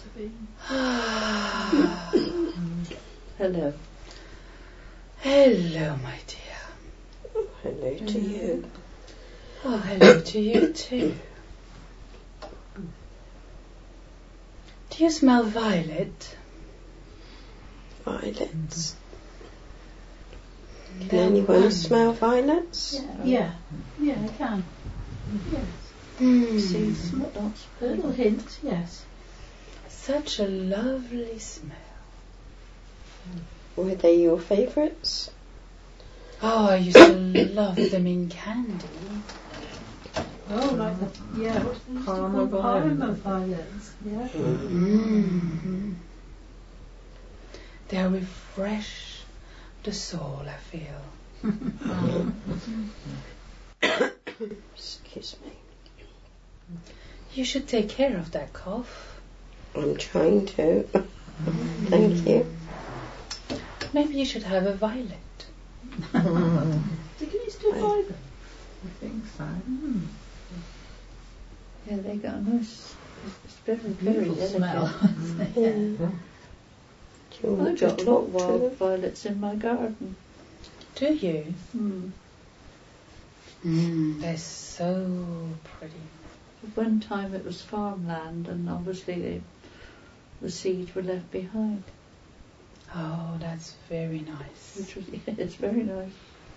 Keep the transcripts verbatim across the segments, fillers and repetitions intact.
Josephine. Hello. Hello, my dear. Hello to you. Oh, hello to you too. Do you smell violet? Violets. Can anyone smell violets? Yeah, yeah, yeah, I can. Yes. Mm. See, sm- a little hint, yes. Such a lovely smell. Were they your favourites? Oh, I used to love them in candy. Oh, like the, yeah, what's the Parma Parma violets, yeah. Mm. They refresh the soul, I feel. Excuse me. You should take care of that cough. I'm trying to. Thank you. Maybe you should have a violet. So can you still buy them? I think so. Mm. Yeah, they got a nice, it's very, very Beautiful delicate. smell. Yeah. Do you I want got to a lot talk of to wild them? violets in my garden. Do you? Mm. Mm. They're so pretty. At one time it was farmland, and obviously they, the seeds were left behind, Oh, that's very nice. which was it's very nice.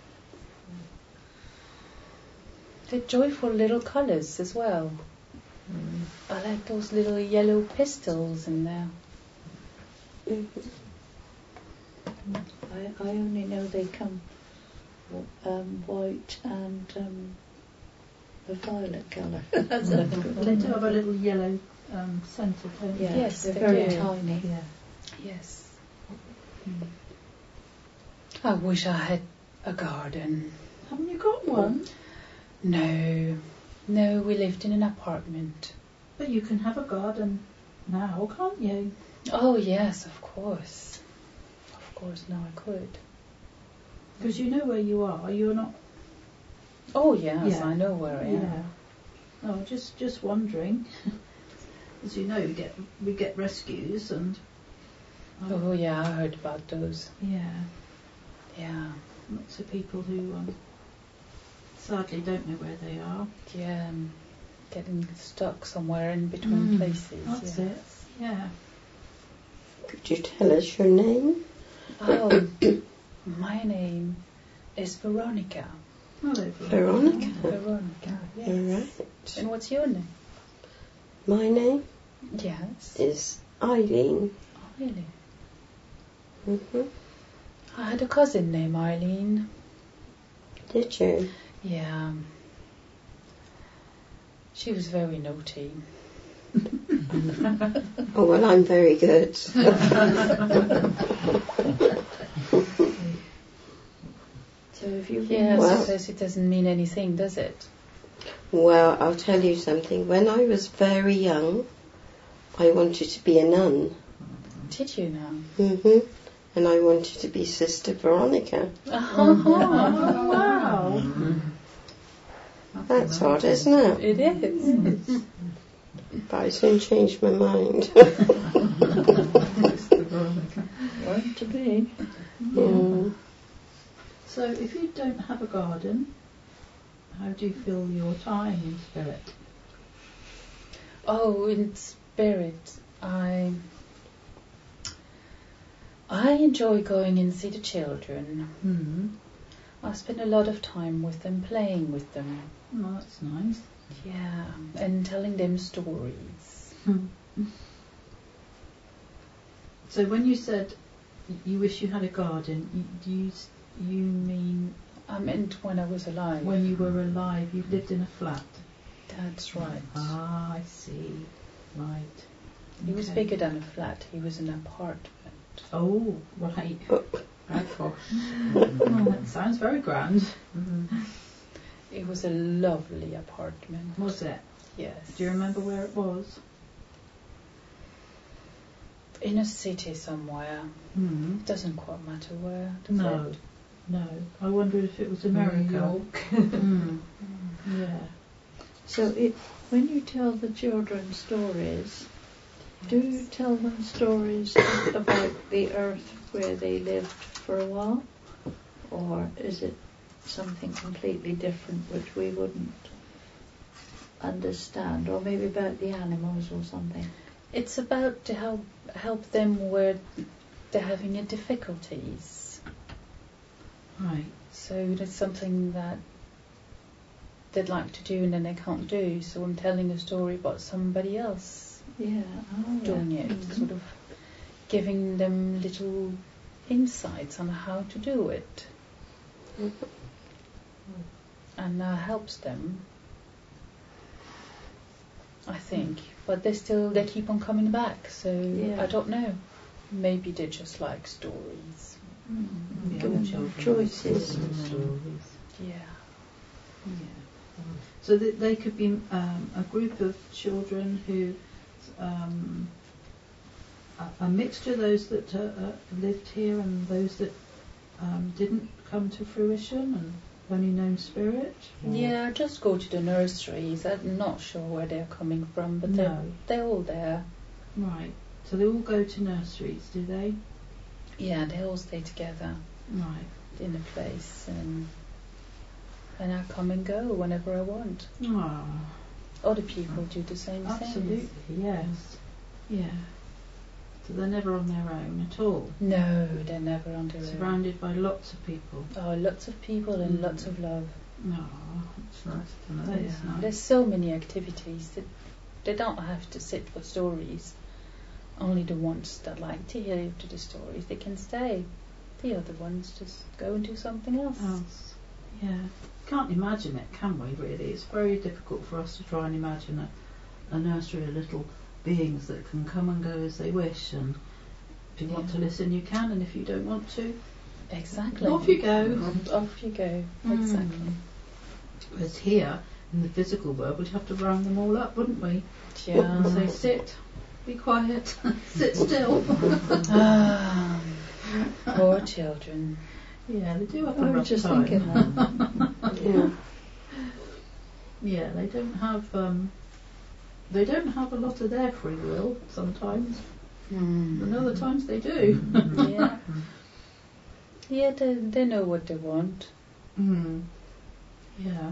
They're joyful little colours as well. Mm. I like those little yellow pistils in there. Mhm. I, I only know they come um, white and um, a violet colour. That's They do have a little yellow um, centre, don't they? Yeah, Yes, they're they very do. tiny. Yeah. Yes. I wish I had a garden. Haven't you got one? No. No, we lived in an apartment. But you can have a garden now, can't you? Oh, yes, of course. Of course, now I could. Because you know where you are. You're not. Oh, yes, Yeah. I know where I am. Yeah. No, just just wondering. As you know, we get we get rescues and. Oh, yeah, I heard about those. Yeah. Yeah. Lots of people who um, sadly don't know where they are. Yeah, um, getting stuck somewhere in between Mm, places. That's yeah. it. Yeah. Could you tell us your name? Oh, my name is Veronica. Hello, Veronica. Veronica, yes. All right. And what's your name? My name Yes. is Eileen. Eileen. Mm-hmm. I had a cousin named Eileen. Did you? Yeah. She was very naughty. Oh, well, I'm very good. So if you Yeah, Well- I suppose it doesn't mean anything, does it? Well, I'll tell you something. When I was very young, I wanted to be a nun. Did you know? hmm And I wanted to be Sister Veronica. Oh, wow. That's odd, isn't it? It is. But I soon changed my mind. want to be. Mm. So if you don't have a garden, how do you fill your time in spirit? Oh, in spirit, I I enjoy going and see the children. Hmm. I spend a lot of time with them, playing with them. Oh, that's nice. Yeah, and telling them stories. So when you said you wish you had a garden, you, do you s- you mean I meant when I was alive. when you were alive, you lived in a flat? That's right. Ah, I see. Right. He was Okay. bigger than a flat. He was an apartment. Oh, right. Right, gosh. Oh, that sounds very grand. It was a lovely apartment. Was it? Yes. Do you remember where it was? In a city somewhere. Hmm. It doesn't quite matter where. Does No. it? No. I wondered if it was America. Mm. Yeah. So it, when you tell the children stories, Do you tell them stories about the earth where they lived for a while? Or is it something completely different which we wouldn't understand? Or maybe about the animals or something? It's about to help help them where they're having a difficulties. Right. So that's something that they'd like to do and then they can't do. So I'm telling a story about somebody else Yeah. Oh, doing yeah. it, Mhm. sort of giving them little insights on how to do it, and that helps them, I think. But they still they keep on coming back. So Yeah. I don't know. Maybe they just like stories. Mm. Yeah, Give them children choices. listen to stories. Yeah. Yeah. So that they could be um, a group of children who, um, a, a mixture, those that uh, uh, lived here and those that um, didn't come to fruition and only known spirit. or- Yeah, just go to the nurseries. I'm not sure where they're coming from, but they're, No. they're all there. Right. So they all go to nurseries, do they? Yeah, they all stay together Right. in a place, and and I come and go whenever I want. Ah, Other people do the same absolutely. thing. Yes. Yeah. So they're never on their own at all. No, they're never on their own. Surrounded by lots of people. Oh, lots of people and Mm. lots of love. No, it's nice to know. That is Yeah. nice. There's so many activities that they don't have to sit for stories. Only the ones that like to hear to the stories, they can stay. The other ones just go and do something else. Else. Yeah. Can't imagine it, can we, really? It's very difficult for us to try and imagine a, a nursery of little beings that can come and go as they wish, and if you want Yeah. to listen you can, and if you don't want to, Exactly. off you go. Off you go. Mm. Exactly. Whereas here, in the physical world, we'd have to round them all up, wouldn't we? Yeah. And say, sit, be quiet, sit still. Ah, poor children. Yeah, they do have I a was rough just time. thinking that. Yeah. Yeah, they don't have um, they don't have a lot of their free will sometimes, and other times they do. Yeah. Yeah, they, they know what they want. Mm. Yeah.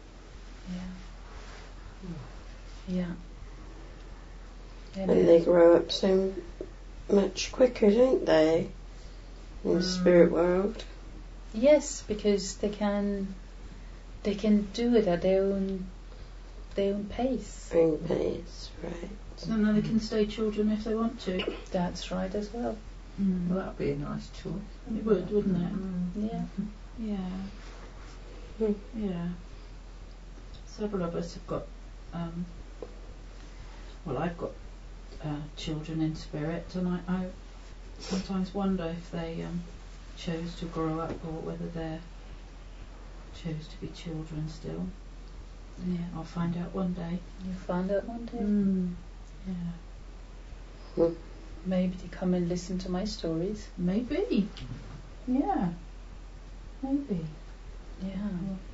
Yeah. Yeah. And they grow up so much quicker, don't they? In the Mm. spirit world. Yes, because they can they can do it at their own their own pace. Own pace, right. And then they can stay children if they want to. That's right as well. Mm. Well, that'd be a nice choice. It would, wouldn't it? Yeah. Yeah. Mm. Yeah. Several of us have got, um, well, I've got uh, children in spirit, and I, I sometimes wonder if they um, chose to grow up or whether they chose to be children still. Yeah, I'll find out one day. You find out one day. Mm. Yeah. Maybe they come and listen to my stories. Maybe. Yeah. Maybe. Yeah.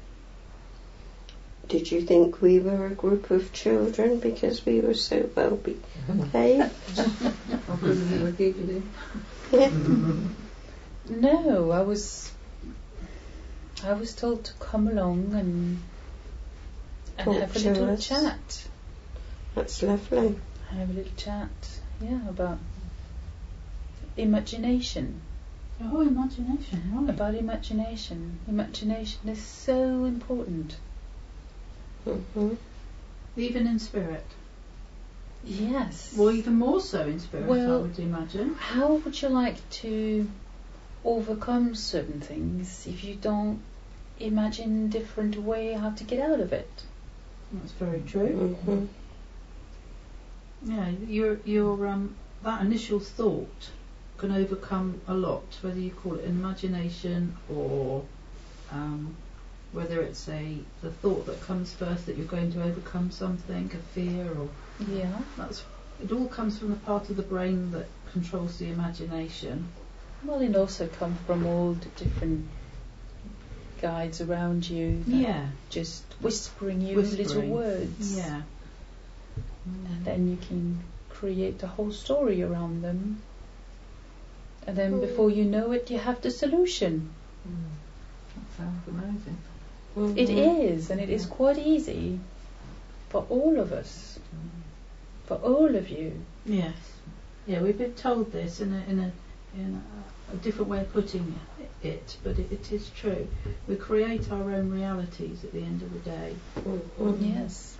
Did you think we were a group of children because we were so well behaved? Or because you were giggling. Yeah. No, I was I was told to come along and and Talk have a to little us. chat. That's lovely. Have a little chat. Yeah, about imagination. Oh, imagination, right. About imagination. Imagination is so important. hmm Even in spirit. Yes. Well, even more so in spirit, I Well- would imagine. How would you like to overcome certain things if you don't imagine a different way how to get out of it? That's very true. hmm Yeah, your your um that initial thought can overcome a lot, whether you call it imagination or um, whether it's a the thought that comes first that you're going to overcome something, a fear, or Yeah. that's it all comes from the part of the brain that controls the imagination. Well, it also comes from all the different guides around you that Yeah, just whispering you Whispering. little words. yeah. And then you can create a whole story around them. And then before you know it, you have the solution. Mm. That sounds amazing. Mhm. It is, and it is quite easy for all of us, for all of you. Yes. Yeah, we've been told this in a in a in a, a different way of putting it, but it, it is true. We create our own realities at the end of the day. Mhm. Yes.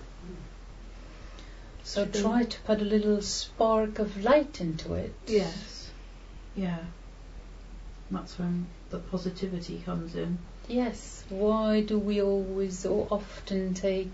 So try to put a little spark of light into it. Yes. Yeah. That's when the positivity comes in. Yes. Why do we always or often take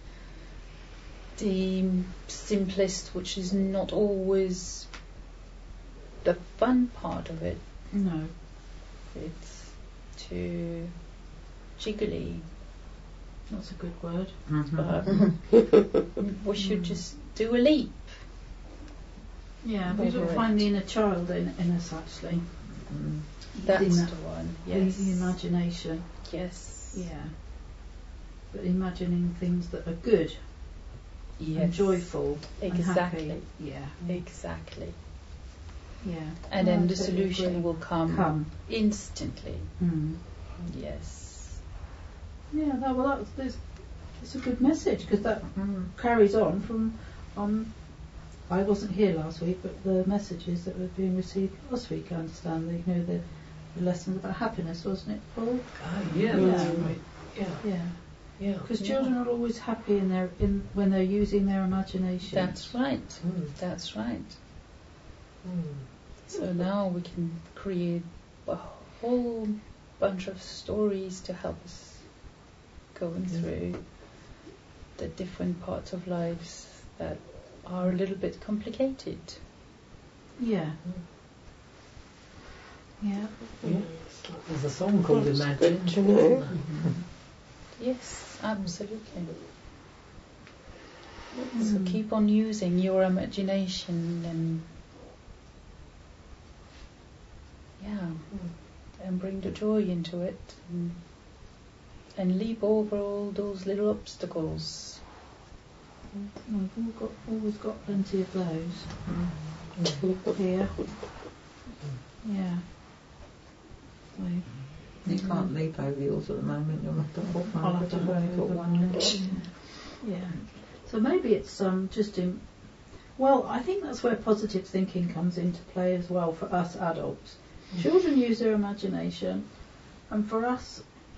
the simplest, which is not always the fun part of it? No. It's too jiggly. That's a good word. But we should just do a leap. Yeah, we Over don't it. find the inner child in, in us actually. Mm. That's Dinner. the one. The- Yes. The imagination. Yes. Yeah. But imagining things that are good Yes. and joyful Exactly. and happy. Yeah. Exactly. Yeah. And I then the totally solution agree. will come, Come. instantly. Mm. Yes. Yeah, that, well, that's, that's, that's a good message because that Mm. carries on from. Um, I wasn't here last week, but the messages that were being received last week, I understand, that, you know, the, the lessons about happiness, wasn't it, Paul? Oh, yeah, Yeah. that's right. Yeah, Yeah. yeah. Because yeah. children are always happy in their in when they're using their imagination. That's right. Mm. That's right. Mm. So now we can create a whole bunch of stories to help us going Yeah. through the different parts of lives that are a little bit complicated. Yeah. Yeah. Yeah. There's a song called That's Imagine. good to know. Yes, absolutely. Mm. So keep on using your imagination and yeah, and bring the joy into it and, and leap over all those little obstacles. We've all got, always got plenty of those here. Yeah. So You can't leap over yours at the moment, you'll have to hop over. I'll have to I've hold only got over one one. left. Yeah. So maybe it's um just in. Well, I think that's where positive thinking comes into play as well for us adults. Children use their imagination, and for us,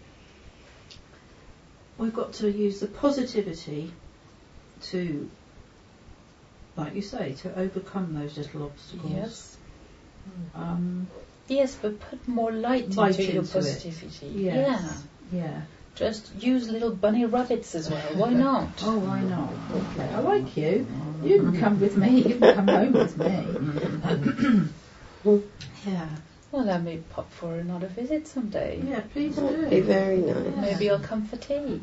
we've got to use the positivity to, like you say, to overcome those little obstacles. Yes. Um, Yes, but put more light, Light into your into it. positivity. yes. Yeah. Yeah. Just use little bunny rabbits as well. Why not? Oh, why not? Okay, I like you. You can come with me. You can come home with me. Yeah. Well, I may pop for another visit someday. Yeah, please That'd be do. very nice. Maybe I'll come for tea.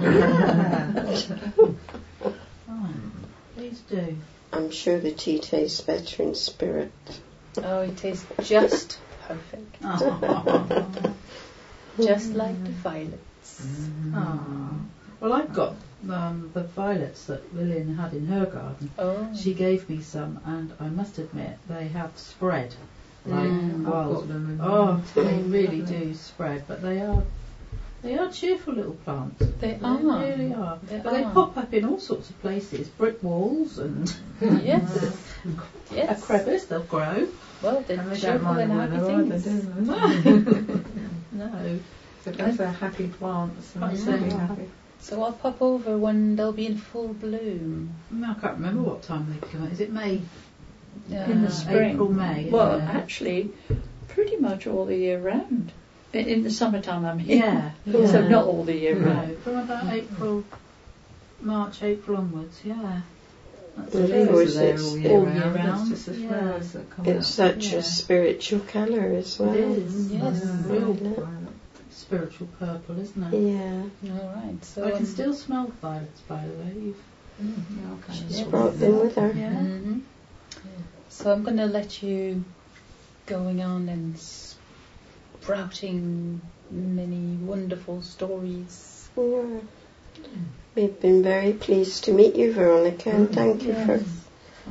Oh, please do. I'm sure the tea tastes better in spirit. Oh, it tastes just perfect. Oh. Just like the violets. Oh. Well, I've got um, the violets that Lillian had in her garden. Oh. She gave me some, and I must admit they have spread like Mm. I've wild. got them in Oh, they Mm. really do spread, but they are they are cheerful little plants. They They are. really are. They but they are. pop up in all sorts of places, brick walls and Yes. a Yes. crevice. They'll grow. Well, they're And they don't cheerful mind and the happy weather either, things. do they? No. So that's their happy plants and That's they'll be it. happy. So I'll pop over when they'll be in full bloom. No, I can't remember what time they come out. Is it May? In the Uh, spring. April, May. Well, yeah. actually, pretty much all the year round. In, in the summertime, I mean. Yeah. So yeah. not all the year round. No, from about April, March, April onwards. Yeah. That's Well, it. of course, Flowers are there it's all year all round. year It's round, just the yeah. flowers that come It's out. such Yeah. a spiritual colour as well. It is. Yes. It's Mm. real Violet. spiritual purple, isn't it? Yeah. All right. So I can um, still smell violets, by the way. You've, Mm, yeah, okay. She's She's brought them with her. yeah. hmm So I'm going to let you going on and sprouting many wonderful stories. Yeah. We've been very pleased to meet you, Veronica, and thank you for Yes. And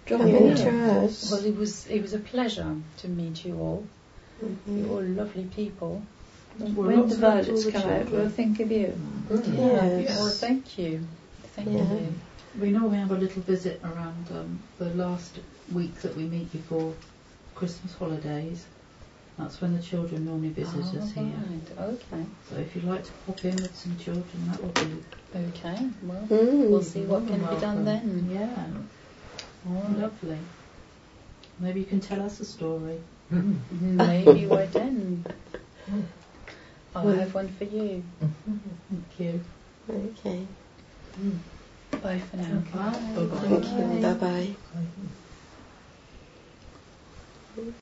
Come Come in. into us. Well, it was it was a pleasure to meet you all. Mhm. You're all lovely people. Well, When lots the of love to all violets the come out, children. we'll think of you. Yes. Well, thank you. Thank Yeah. you. We normally have a little visit around um, the last week that we meet before Christmas holidays. That's when the children normally visit Oh, us here. right. Okay. So if you'd like to pop in with some children, that would be Okay. Well, Mm. we'll see what more can than be done welcome. then. Yeah, All right. lovely. Maybe you can tell us a story. Maybe we're done. I'll have one for you. Thank you. Okay. Bye for now. Bye. Thank you. Bye bye.